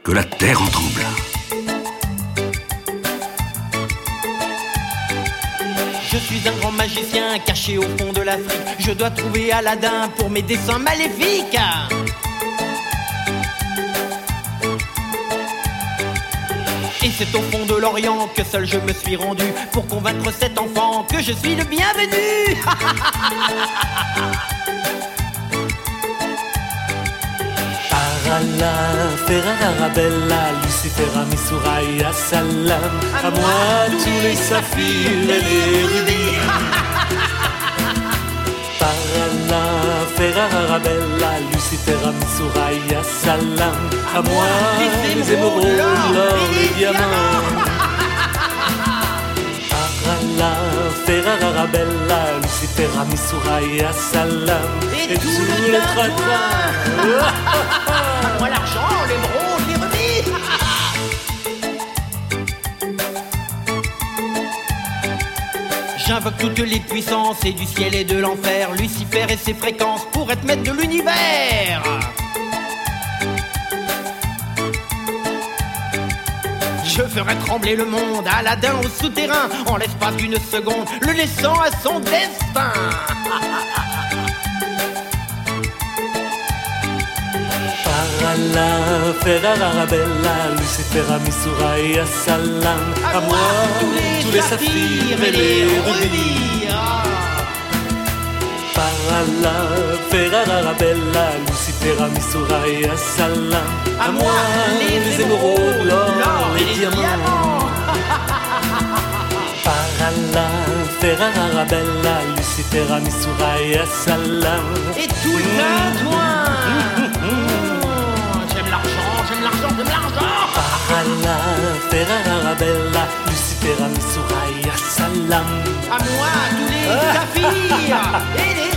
que la terre en trembla. Je suis un grand magicien caché au fond de l'Afrique. Je dois trouver Aladdin pour mes dessins maléfiques. Et c'est au fond de l'Orient que seul je me suis rendu pour convaincre cet enfant que je suis le bienvenu. Allah, Ferrara Bella, Lucifera, Misuraya, Salam. À moi tous les saphirs et les rubis. Par Allah, Ferrara Bella, Lucifera, Misuraya, Salam. À moi les émeraudes, l'or et les diamants. Par Allah, Ferrara Bella, Lucifera, Misuraya, Salam. Et tout le train. Moi l'argent, l'émeraude, les rubis. J'invoque toutes les puissances et du ciel et de l'enfer, Lucifer et ses fréquences pour être maître de l'univers. Je ferai trembler le monde, Aladdin au souterrain, en l'espace d'une seconde, le laissant à son destin. Par Allah, Ferrara Bella, Lucifera, Misuraya, Salam. À moi tous les saphirs et les rubis. Par Allah, Ferrara Bella, Lucifera, Misuraya, Salam. À moi les émeraudes, l'or et les diamants. Par Allah, Ferrara Bella, Lucifera, Misuraya, Salam. Et tout le tintouin. J'aime l'argent, j'aime l'argent, j'aime l'argent. Par Allah, Ferrara Bella, Lucifera, Misuraya, Salam. À moi tous les saphirs et les